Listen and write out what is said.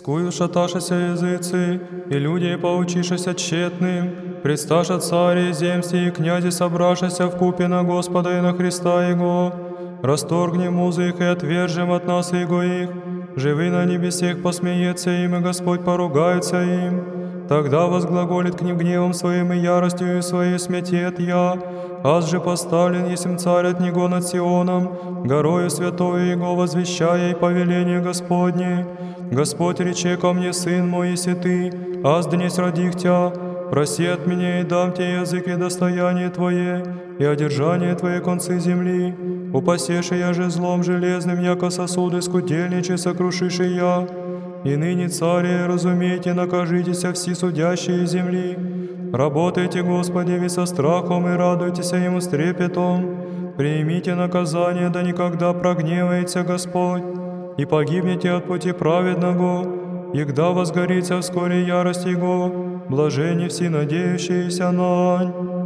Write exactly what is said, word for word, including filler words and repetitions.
Скую шаташася языцы, и люди поучишася тщетным, предсташа цари земсти и князи собрашася в купе на Господа и на Христа Его, расторгнем музы их и отвержем от нас Его их, живы на небесех посмеется им, и Господь поругается им. Тогда возглаголит к ним гневом своим и яростью своей смятет я, аз же поставлен есмь царь от него над Сионом, горою святою Его возвещая и повеление Господне. Господь рече ко мне, Сын мой, если ты, аз днесь родих тя, проси от меня и дам тебе язык и достояние Твое, и одержание Твоей концы земли. Упасеши я же злом железным, яко сосуды скудельничи сокрушиши я. И ныне, цари, разумейте, накажитеся все судящие земли. Работайте, Господи, ви со страхом и радуйтесь Ему с трепетом. Примите наказание, да никогда прогневается Господь, и погибнете от пути праведного, и когда возгорится вскоре ярость Его, блажени все надеющиеся нань.